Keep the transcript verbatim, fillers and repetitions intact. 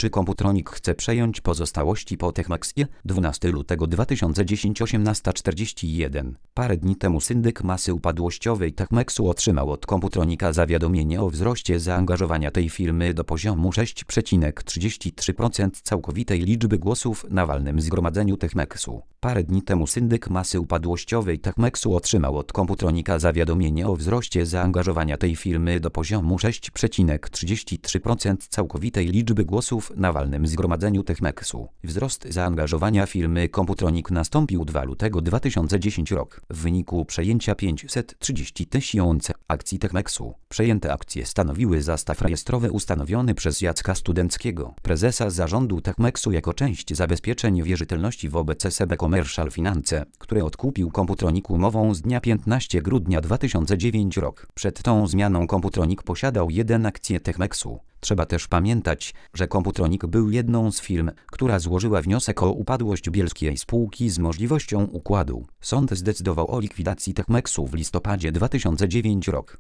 Czy Computronic chce przejąć pozostałości po Techmaxie? dwunastego lutego dwa tysiące dziesiątego osiemnasta czterdzieści jeden. Parę dni temu syndyk masy upadłościowej Techmaxu otrzymał od Computronica zawiadomienie o wzroście zaangażowania tej firmy do poziomu sześć przecinek trzydzieści trzy procent całkowitej liczby głosów na walnym zgromadzeniu Techmaxu. Parę dni temu syndyk masy upadłościowej Techmaxu otrzymał od Computronica zawiadomienie o wzroście zaangażowania tej firmy do poziomu sześć przecinek trzydzieści trzy procent całkowitej liczby głosów na walnym zgromadzeniu Techmaxu. Wzrost zaangażowania firmy Computronic nastąpił drugiego lutego dwa tysiące dziesiątego roku w wyniku przejęcia pięćset trzydzieści tysięcy akcji Techmaxu. Przejęte akcje stanowiły zastaw rejestrowy ustanowiony przez Jacka Studenckiego, prezesa zarządu Techmaxu, jako część zabezpieczeń wierzytelności wobec S B Commercial Finance, które odkupił Computronic umową z dnia piętnastego grudnia dwa tysiące dziewiątego roku. Przed tą zmianą Computronic posiadał jeden akcję Techmaxu. Trzeba też pamiętać, że Computronic był jedną z firm, która złożyła wniosek o upadłość bielskiej spółki z możliwością układu. Sąd zdecydował o likwidacji Techmaxu w listopadzie dwa tysiące dziewiątego roku.